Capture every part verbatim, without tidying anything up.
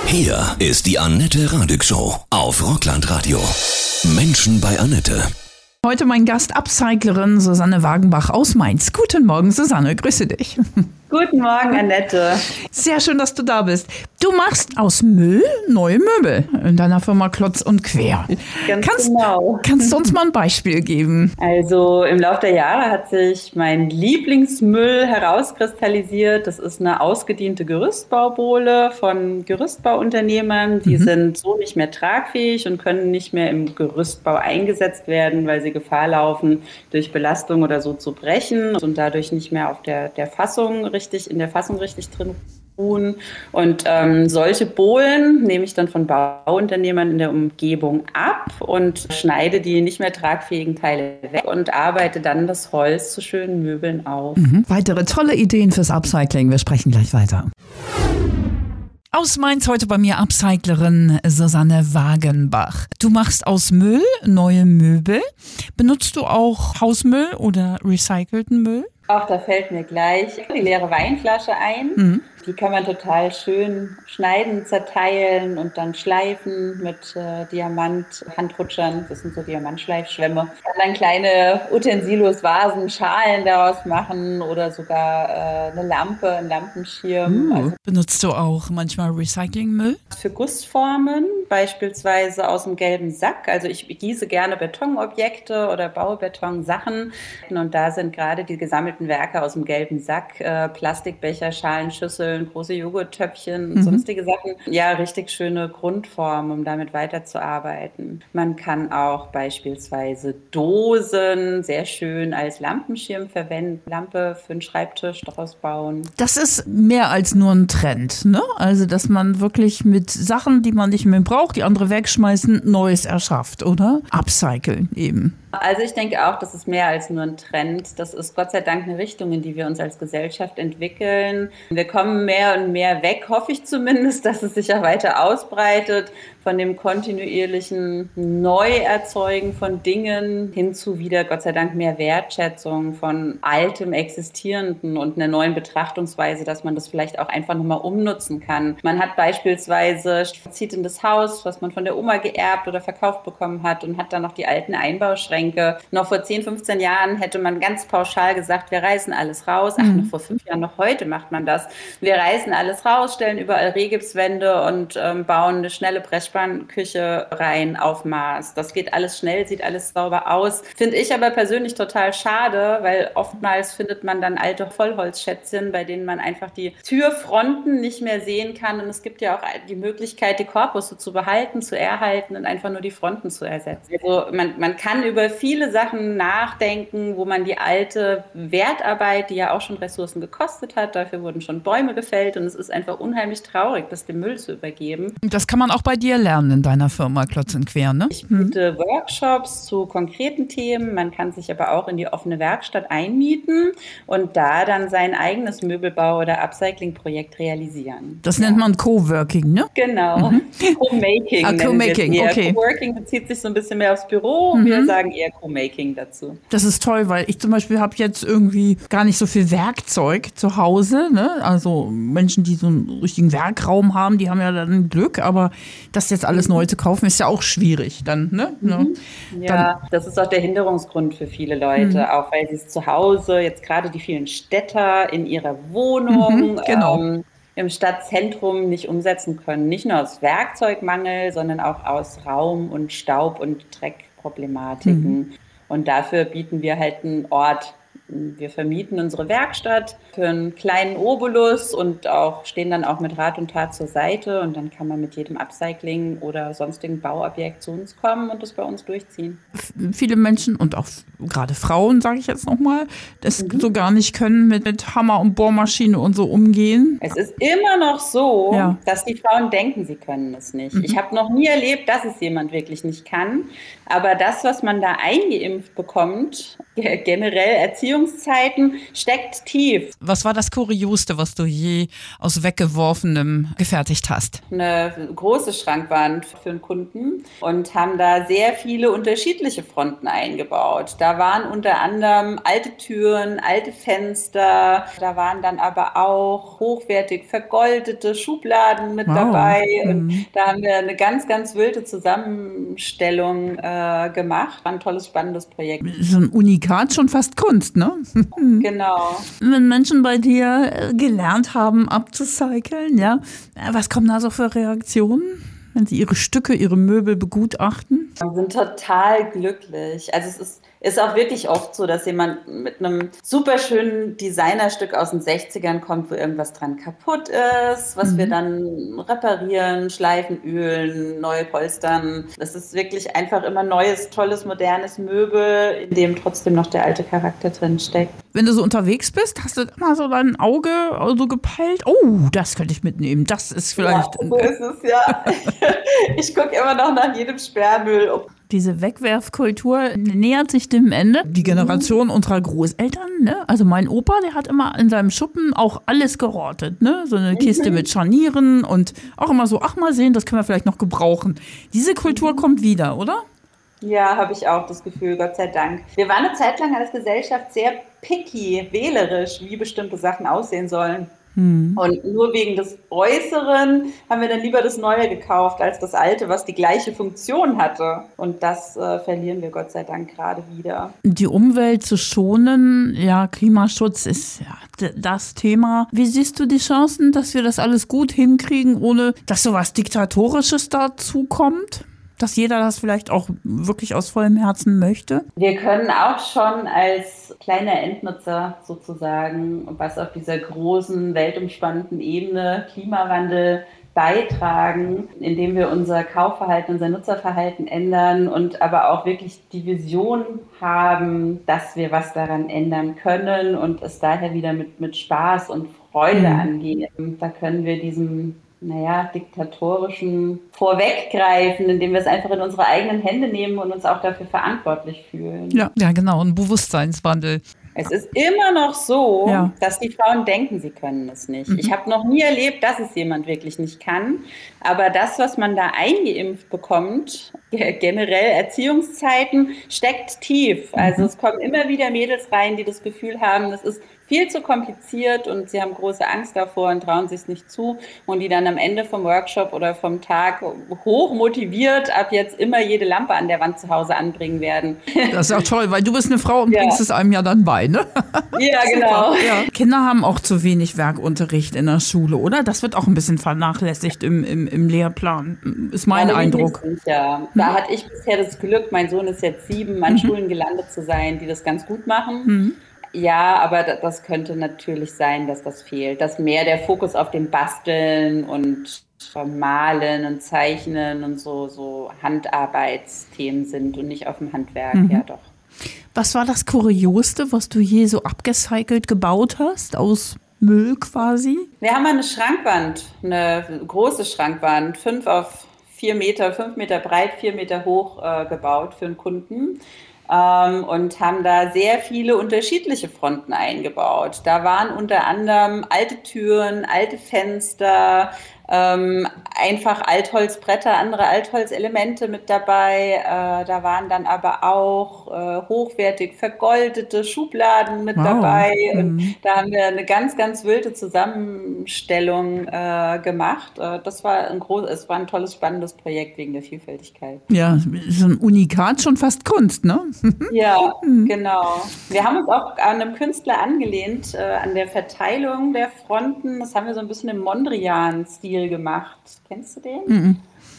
Hier ist die Annette Radig Show auf Rockland Radio. Menschen bei Annette. Heute mein Gast, Upcyclerin Susanne Wagenbach aus Mainz. Guten Morgen, Susanne, grüße dich. Guten Morgen, Annette. Sehr schön, dass du da bist. Du machst aus Müll neue Möbel in deiner Firma Klotz und Quer. Ganz kannst, genau. Kannst du uns mal ein Beispiel geben? Also im Laufe der Jahre hat sich mein Lieblingsmüll herauskristallisiert. Das ist eine ausgediente Gerüstbaubohle von Gerüstbauunternehmern. Die mhm. sind so nicht mehr tragfähig und können nicht mehr im Gerüstbau eingesetzt werden, weil sie Gefahr laufen, durch Belastung oder so zu brechen und dadurch nicht mehr auf der, der Fassung richtig, in der Fassung richtig drin ruhen. Und ähm, solche Bohlen nehme ich dann von Bauunternehmern in der Umgebung ab und schneide die nicht mehr tragfähigen Teile weg und arbeite dann das Holz zu schönen Möbeln auf. Mhm. Weitere tolle Ideen fürs Upcycling. Wir sprechen gleich weiter. Aus Mainz heute bei mir Upcyclerin Susanne Wagenbach. Du machst aus Müll neue Möbel. Benutzt du auch Hausmüll oder recycelten Müll? Auch da fällt mir gleich die leere Weinflasche ein. Mhm. Die kann man total schön schneiden, zerteilen und dann schleifen mit äh, Diamant-Handrutschern. Das sind so Diamantschleifschwämme. Man kann dann kleine Utensilos, Vasen, Schalen daraus machen oder sogar äh, eine Lampe, einen Lampenschirm. Uh, also benutzt du auch manchmal Recyclingmüll? Für Gussformen, beispielsweise aus dem gelben Sack. Also ich gieße gerne Betonobjekte oder baue Betonsachen. Und da sind gerade die gesammelten Werke aus dem gelben Sack, äh, Plastikbecher, Schalen, Schüsseln, große Joghurttöpfchen und mhm. sonstige Sachen. Ja, richtig schöne Grundformen, um damit weiterzuarbeiten. Man kann auch beispielsweise Dosen sehr schön als Lampenschirm verwenden, Lampe für einen Schreibtisch daraus bauen. Das ist mehr als nur ein Trend, ne? Also, dass man wirklich mit Sachen, die man nicht mehr braucht, die andere wegschmeißen, Neues erschafft, oder? Upcyclen eben. Also ich denke auch, das ist mehr als nur ein Trend. Das ist Gott sei Dank eine Richtung, in die wir uns als Gesellschaft entwickeln. Wir kommen mehr und mehr weg, hoffe ich zumindest, dass es sich auch weiter ausbreitet, von dem kontinuierlichen Neuerzeugen von Dingen hin zu wieder, Gott sei Dank, mehr Wertschätzung von altem Existierenden und einer neuen Betrachtungsweise, dass man das vielleicht auch einfach nochmal umnutzen kann. Man hat beispielsweise, zieht in das Haus, was man von der Oma geerbt oder verkauft bekommen hat und hat dann noch die alten Einbauschränke. Noch vor zehn, fünfzehn Jahren hätte man ganz pauschal gesagt, wir reißen alles raus. Ach, noch vor fünf Jahren, noch heute macht man das. Wir reißen alles raus, stellen überall Rehgipswände und ähm, bauen eine schnelle Pressspannküche rein auf Maß. Das geht alles schnell, sieht alles sauber aus. Finde ich aber persönlich total schade, weil oftmals findet man dann alte Vollholzschätzchen, bei denen man einfach die Türfronten nicht mehr sehen kann. Und es gibt ja auch die Möglichkeit, die Korpusse zu behalten, zu erhalten und einfach nur die Fronten zu ersetzen. Also man, man kann über viele Sachen nachdenken, wo man die alte Wertarbeit, die ja auch schon Ressourcen gekostet hat, dafür wurden schon Bäume gefällt und es ist einfach unheimlich traurig, das dem Müll zu übergeben. Das kann man auch bei dir lernen in deiner Firma Klotz und Quer, ne? Ich biete hm. Workshops zu konkreten Themen. Man kann sich aber auch in die offene Werkstatt einmieten und da dann sein eigenes Möbelbau- oder Upcycling-Projekt realisieren. Das ja. nennt man Coworking, ne? Genau. Mhm. Co-Making. Ah, Co-Making, okay. Co-Working bezieht sich so ein bisschen mehr aufs Büro und mhm. wir sagen eher Co-Making dazu. Das ist toll, weil ich zum Beispiel habe jetzt irgendwie gar nicht so viel Werkzeug zu Hause, ne? Also Menschen, die so einen richtigen Werkraum haben, die haben ja dann Glück, aber das jetzt alles neu zu kaufen, ist ja auch schwierig dann, ne? Mhm. Ja, dann, das ist auch der Hinderungsgrund für viele Leute, mhm. auch weil sie es zu Hause, jetzt gerade die vielen Städter in ihrer Wohnung, mhm, genau. ähm, im Stadtzentrum nicht umsetzen können. Nicht nur aus Werkzeugmangel, sondern auch aus Raum- und Staub- und Dreckproblematiken. Mhm. Und dafür bieten wir halt einen Ort. Wir vermieten unsere Werkstatt für einen kleinen Obolus und auch stehen dann auch mit Rat und Tat zur Seite. Und dann kann man mit jedem Upcycling oder sonstigen Bauobjekt zu uns kommen und das bei uns durchziehen. Viele Menschen und auch gerade Frauen, sage ich jetzt nochmal, das mhm. so gar nicht können mit, mit Hammer und Bohrmaschine und so umgehen. Es ist immer noch so, ja. dass die Frauen denken, sie können es nicht. Mhm. Ich habe noch nie erlebt, dass es jemand wirklich nicht kann. Aber das, was man da eingeimpft bekommt, generell Erziehungszeiten steckt tief. Was war das Kurioseste, was du je aus Weggeworfenem gefertigt hast? Eine große Schrankwand für einen Kunden und haben da sehr viele unterschiedliche Fronten eingebaut. Da waren unter anderem alte Türen, alte Fenster, da waren dann aber auch hochwertig vergoldete Schubladen mit wow. dabei. Und mhm. da haben wir eine ganz, ganz wilde Zusammenstellung äh, gemacht. War ein tolles, spannendes Projekt. So ein Unikat, schon fast Kunst, ne? Genau. Wenn Menschen bei dir gelernt haben, upzucyclen, ja, was kommen da so für Reaktionen, wenn sie ihre Stücke, ihre Möbel begutachten? Wir sind total glücklich. Also es ist, ist auch wirklich oft so, dass jemand mit einem super schönen Designerstück aus den sechzigern kommt, wo irgendwas dran kaputt ist, was mhm. wir dann reparieren, schleifen, ölen, neu polstern. Das ist wirklich einfach immer neues, tolles, modernes Möbel, in dem trotzdem noch der alte Charakter drin steckt. Wenn du so unterwegs bist, hast du immer so dein Auge so gepeilt, oh, das könnte ich mitnehmen, das ist vielleicht... Ja, so ist es, ja. Ich gucke immer noch nach jedem Sperrmüll. Diese Wegwerfkultur nähert sich dem Ende. Die Generation mhm. unserer Großeltern, ne? Also mein Opa, der hat immer in seinem Schuppen auch alles gerortet, ne? So eine mhm. Kiste mit Scharnieren und auch immer so, ach mal sehen, das können wir vielleicht noch gebrauchen. Diese Kultur mhm. kommt wieder, oder? Ja, habe ich auch das Gefühl, Gott sei Dank. Wir waren eine Zeit lang als Gesellschaft sehr picky, wählerisch, wie bestimmte Sachen aussehen sollen. Hm. Und nur wegen des Äußeren haben wir dann lieber das Neue gekauft als das Alte, was die gleiche Funktion hatte. Und das äh, verlieren wir Gott sei Dank gerade wieder. Die Umwelt zu schonen, ja, Klimaschutz ist ja d- das Thema. Wie siehst du die Chancen, dass wir das alles gut hinkriegen, ohne dass sowas Diktatorisches dazu kommt? Dass jeder das vielleicht auch wirklich aus vollem Herzen möchte? Wir können auch schon als kleiner Endnutzer sozusagen, was auf dieser großen, weltumspannenden Ebene Klimawandel beitragen, indem wir unser Kaufverhalten, unser Nutzerverhalten ändern und aber auch wirklich die Vision haben, dass wir was daran ändern können und es daher wieder mit, mit Spaß und Freude mhm. angehen. Da können wir diesem naja, diktatorischen vorweggreifen, indem wir es einfach in unsere eigenen Hände nehmen und uns auch dafür verantwortlich fühlen. Ja, ja genau, ein Bewusstseinswandel. Es ist immer noch so, ja. dass die Frauen denken, sie können es nicht. Mhm. Ich habe noch nie erlebt, dass es jemand wirklich nicht kann. Aber das, was man da eingeimpft bekommt, generell Erziehungszeiten, steckt tief. Also mhm. es kommen immer wieder Mädels rein, die das Gefühl haben, das ist viel zu kompliziert und sie haben große Angst davor und trauen sich es nicht zu und die dann am Ende vom Workshop oder vom Tag hoch motiviert ab jetzt immer jede Lampe an der Wand zu Hause anbringen werden. Das ist auch toll, weil du bist eine Frau und ja. bringst es einem ja dann bei, ne? Ja, genau. Ja. Kinder haben auch zu wenig Werkunterricht in der Schule, oder? Das wird auch ein bisschen vernachlässigt im, im, im Lehrplan, ist mein ja, Eindruck. Ja. Da hm. hatte ich bisher das Glück, mein Sohn ist jetzt sieben, an mhm. Schulen gelandet zu sein, die das ganz gut machen. Mhm. Ja, aber das könnte natürlich sein, dass das fehlt, dass mehr der Fokus auf dem Basteln und Malen und Zeichnen und so, so Handarbeitsthemen sind und nicht auf dem Handwerk, mhm. ja doch. Was war das Kurioseste, was du je so abgecycelt gebaut hast, aus Müll quasi? Wir haben eine Schrankwand, eine große Schrankwand, fünf auf vier Meter, fünf Meter breit, vier Meter hoch äh, gebaut für einen Kunden. Ähm, und haben da sehr viele unterschiedliche Fronten eingebaut. Da waren unter anderem alte Türen, alte Fenster, ähm, einfach Altholzbretter, andere Altholzelemente mit dabei. Äh, da waren dann aber auch äh, hochwertig vergoldete Schubladen mit wow. dabei. Und mhm. da haben wir eine ganz, ganz wilde Zusammenstellung äh, gemacht. Äh, das war ein groß, es war ein tolles, spannendes Projekt wegen der Vielfältigkeit. Ja, so ein Unikat, schon fast Kunst, ne? Ja, genau. Wir haben uns auch an einem Künstler angelehnt, äh, an der Verteilung der Fronten. Das haben wir so ein bisschen im Mondrian-Stil gemacht. Kennst du den? Mhm.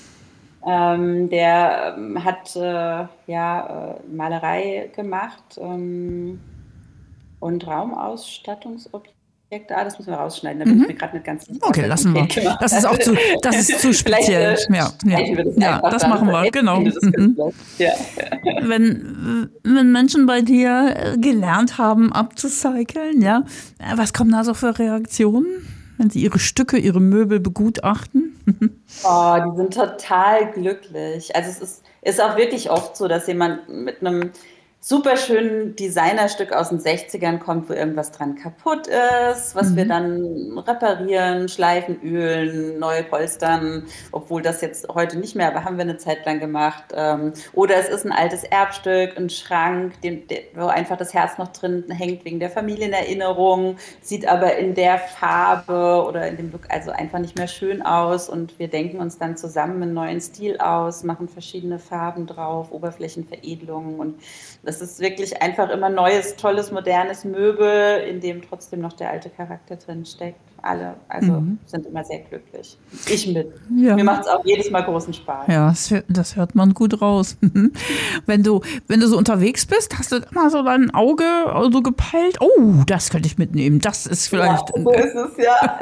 Ähm, der ähm, hat äh, ja, äh, Malerei gemacht ähm, und Raumausstattungsobjekte. Ah, das müssen wir rausschneiden, da bin mhm. ich mir gerade nicht ganz sicher. Okay, lassen wir. Das ist auch zu, das ist zu speziell. Ja, ja. Das, ja, das machen wir, genau. Mhm. Ja. Wenn, wenn Menschen bei dir gelernt haben, upzucyclen, ja, was kommen da so für Reaktionen, wenn sie ihre Stücke, ihre Möbel begutachten? Oh, die sind total glücklich. Also es ist, ist auch wirklich oft so, dass jemand mit einem super schönen Designerstück aus den sechzigern kommt, wo irgendwas dran kaputt ist, was mhm. wir dann reparieren, schleifen, ölen, neu polstern, obwohl das jetzt heute nicht mehr, aber haben wir eine Zeit lang gemacht. Oder es ist ein altes Erbstück, ein Schrank, den, wo einfach das Herz noch drin hängt wegen der Familienerinnerung, sieht aber in der Farbe oder in dem Look also einfach nicht mehr schön aus und wir denken uns dann zusammen einen neuen Stil aus, machen verschiedene Farben drauf, Oberflächenveredelungen und das ist wirklich einfach immer neues, tolles, modernes Möbel, in dem trotzdem noch der alte Charakter drin steckt. Alle also mhm. sind immer sehr glücklich. Ich mit. Ja. Mir macht es auch jedes Mal großen Spaß. Ja, das, das hört man gut raus. wenn du, wenn du so unterwegs bist, hast du immer so dein Auge so gepeilt, oh, das könnte ich mitnehmen. Das ist vielleicht... Ja, so ist es, ja.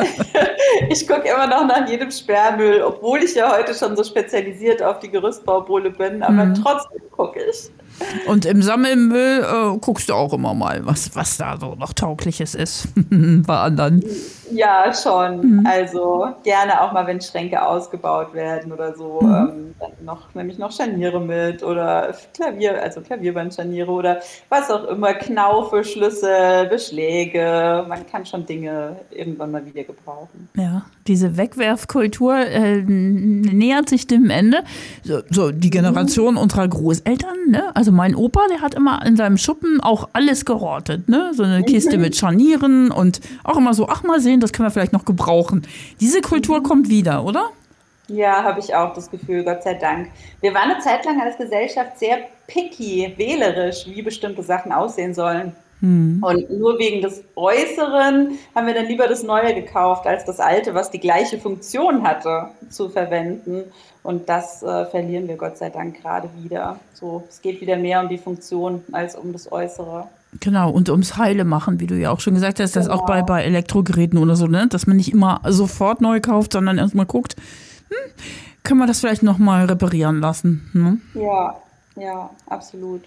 Ich gucke immer noch nach jedem Sperrmüll, obwohl ich ja heute schon so spezialisiert auf die Gerüstbaubole bin, aber mhm. trotzdem gucke ich. Und im Sammelmüll äh, guckst du auch immer mal, was, was da so noch Taugliches ist bei anderen. Ja, schon. Mhm. Also gerne auch mal, wenn Schränke ausgebaut werden oder so, mhm. ähm, dann noch, nehme ich noch Scharniere mit oder Klavier, also Klavierbandscharniere oder was auch immer, Knaufe, Schlüssel, Beschläge. Man kann schon Dinge irgendwann mal wieder gebrauchen. Ja, diese Wegwerfkultur äh, nähert sich dem Ende. So, so die Generation mhm. unserer Großeltern, ne? Also mein Opa, der hat immer in seinem Schuppen auch alles gehortet, ne? So eine Kiste mhm. mit Scharnieren und auch immer so, ach mal sehen, das können wir vielleicht noch gebrauchen. Diese Kultur mhm. kommt wieder, oder? Ja, habe ich auch das Gefühl, Gott sei Dank. Wir waren eine Zeit lang als Gesellschaft sehr picky, wählerisch, wie bestimmte Sachen aussehen sollen. Mhm. Und nur wegen des Äußeren haben wir dann lieber das Neue gekauft, als das Alte, was die gleiche Funktion hatte, zu verwenden. Und das äh, verlieren wir Gott sei Dank gerade wieder. So, es geht wieder mehr um die Funktion als um das Äußere. Genau, und ums Heile machen, wie du ja auch schon gesagt hast, das genau. auch bei, bei Elektrogeräten oder so, ne? Dass man nicht immer sofort neu kauft, sondern erstmal guckt, hm, können wir das vielleicht nochmal reparieren lassen? Ne? Ja, ja, absolut.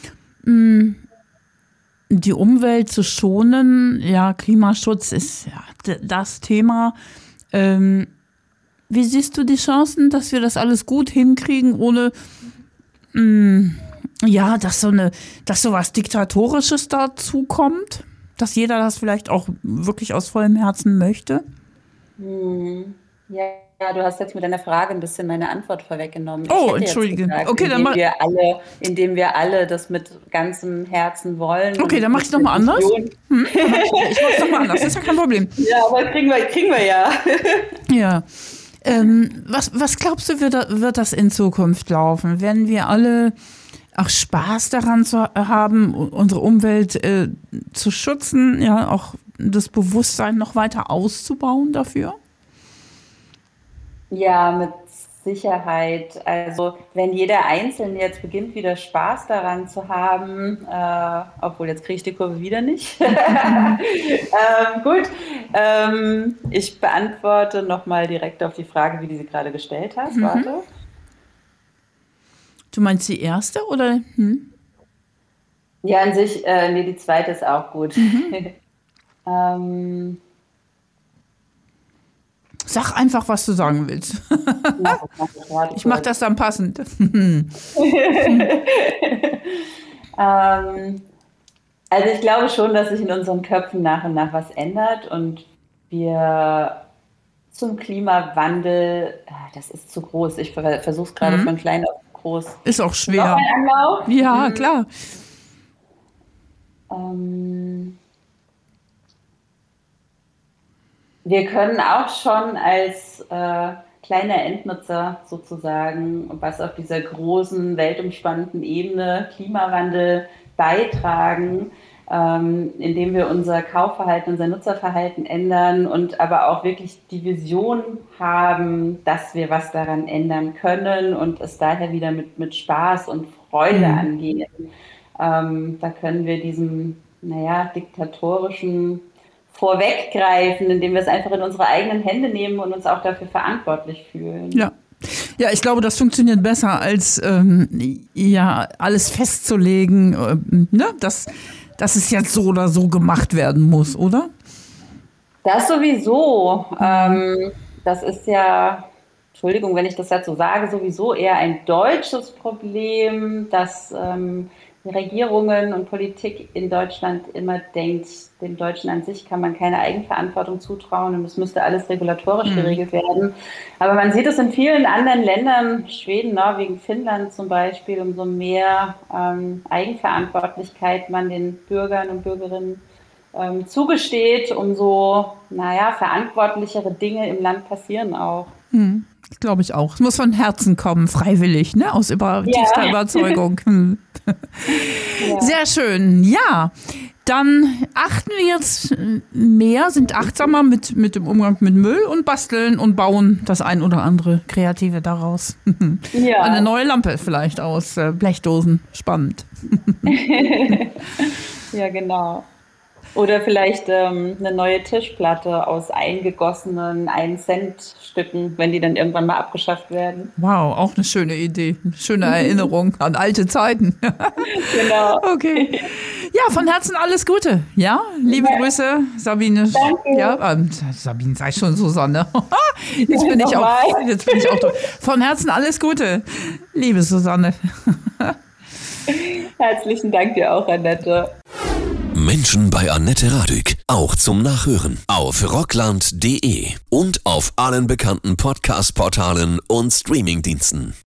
Die Umwelt zu schonen, ja, Klimaschutz ist ja das Thema. Ähm, wie siehst du die Chancen, dass wir das alles gut hinkriegen, ohne mh, ja, dass so eine, dass so was Diktatorisches dazu kommt? Dass jeder das vielleicht auch wirklich aus vollem Herzen möchte? Hm. Ja, ja, du hast jetzt mit deiner Frage ein bisschen meine Antwort vorweggenommen. Ich oh, entschuldige. Gesagt, okay, indem dann mach wir alle, indem wir alle das mit ganzem Herzen wollen. Okay, dann mach ich es nochmal anders. Hm, ich mach es nochmal anders, das ist ja kein Problem. Ja, aber kriegen wir, kriegen wir ja. Ja. Ähm, was, was glaubst du, wird, wird das in Zukunft laufen? Werden wir alle auch Spaß daran zu haben, unsere Umwelt äh, zu schützen, ja, auch das Bewusstsein noch weiter auszubauen dafür? Ja, mit Sicherheit. Also wenn jeder Einzelne jetzt beginnt, wieder Spaß daran zu haben, äh, obwohl jetzt kriege ich die Kurve wieder nicht. ähm, gut, ähm, ich beantworte nochmal direkt auf die Frage, wie du sie gerade gestellt hast. Mhm. Warte. Du meinst die erste oder? Hm? Ja, an sich, äh, nee, die zweite ist auch gut. Mhm. ähm, Sag einfach, was du sagen willst. Ja, das ich mache das dann passend. ähm, also ich glaube schon, dass sich in unseren Köpfen nach und nach was ändert und wir zum Klimawandel, das ist zu groß. Ich versuche es gerade mhm. von klein auf groß. Ist auch schwer. Noch ein Anlauf? Ja, mhm. klar. Ähm, Wir können auch schon als äh, kleiner Endnutzer sozusagen, was auf dieser großen, weltumspannenden Ebene Klimawandel beitragen, ähm, indem wir unser Kaufverhalten, unser Nutzerverhalten ändern und aber auch wirklich die Vision haben, dass wir was daran ändern können und es daher wieder mit, mit Spaß und Freude mhm. angehen. Ähm, da können wir diesem, naja, diktatorischen vorweggreifen, indem wir es einfach in unsere eigenen Hände nehmen und uns auch dafür verantwortlich fühlen. Ja. Ja, ich glaube, das funktioniert besser, als ähm, ja alles festzulegen, äh, ne? dass, dass es jetzt so oder so gemacht werden muss, oder? Das sowieso. Ähm, das ist ja, Entschuldigung, wenn ich das jetzt so sage, sowieso eher ein deutsches Problem, dass ähm, die Regierungen und Politik in Deutschland immer denkt, dem Deutschen an sich kann man keine Eigenverantwortung zutrauen und es müsste alles regulatorisch mhm. geregelt werden. Aber man sieht es in vielen anderen Ländern, Schweden, Norwegen, Finnland zum Beispiel, umso mehr ähm, Eigenverantwortlichkeit man den Bürgern und Bürgerinnen ähm, zugesteht, umso, naja, verantwortlichere Dinge im Land passieren auch. Mhm. Glaube ich auch. Es muss von Herzen kommen, freiwillig, ne? Aus über, ja. tiefster Überzeugung. Hm. Ja. Sehr schön. Ja, dann achten wir jetzt mehr, sind achtsamer mit, mit dem Umgang mit Müll und basteln und bauen das ein oder andere Kreative daraus. Ja. Eine neue Lampe vielleicht aus äh, Blechdosen. Spannend. Ja, genau. Oder vielleicht ähm, eine neue Tischplatte aus eingegossenen ein Cent Stücken, wenn die dann irgendwann mal abgeschafft werden. Wow, auch eine schöne Idee. Eine schöne Erinnerung an alte Zeiten. Genau. Okay. Ja, von Herzen alles Gute. Ja, liebe ja. Grüße, Sabine. Danke. Ja, ähm, Sabine, sei schon Susanne. Jetzt bin ich auch, jetzt bin ich auch durch. Von Herzen alles Gute, liebe Susanne. Herzlichen Dank dir auch, Annette. Menschen bei Annette Radück. Auch zum Nachhören auf rockland punkt de und auf allen bekannten Podcast-Portalen und Streamingdiensten.